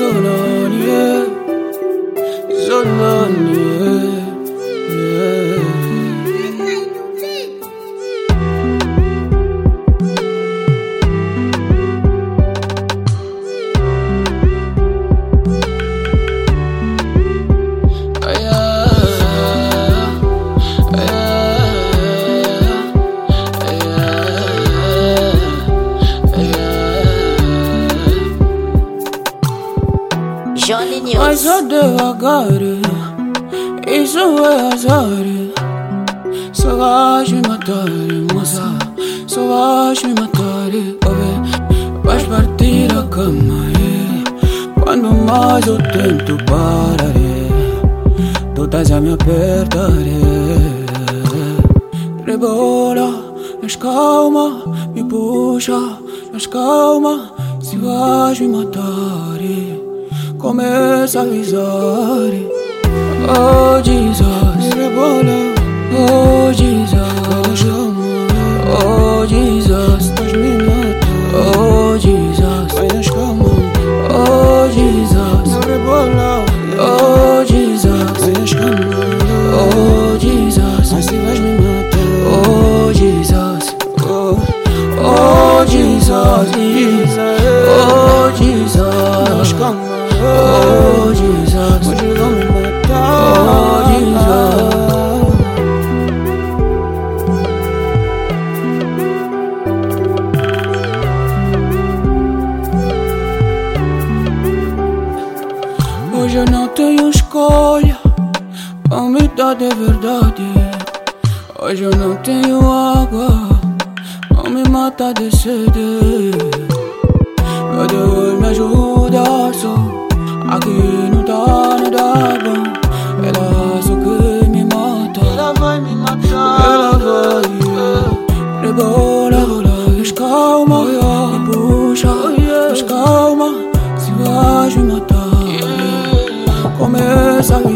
Zolani, Zolani. Mas só devagar, isso é azar. Só vais me matar, moça, só vais me matar. Vais partir a cama, quando mais eu tento parar, tu estás a me apertar. Rebola, mas calma, me puxa, mas calma. Se vais me matar, começa a avisar. Oh Jesus, rebola. Oh Jesus, oh Jesus, estás me matando. Oh Jesus, vai nas camas. Oh Jesus, não rebola. Oh Jesus, vai nas camas. Oh Jesus, mas se vais me matar. Oh Jesus, oh Jesus, oh Jesus, nas camas. Oh Jesus, hoje vão me matar. Oh Jesus. Hoje eu não tenho escolha, a umidade é verdade. Hoje eu não tenho água, não me mata de sede. Meu Deus me ajuda, só aqui não tá nada bom. Ela só que me mata. Ela vai me matar. Ela vai rebola, mas calma, me puxa, mas calma. Se vais me matar, começa a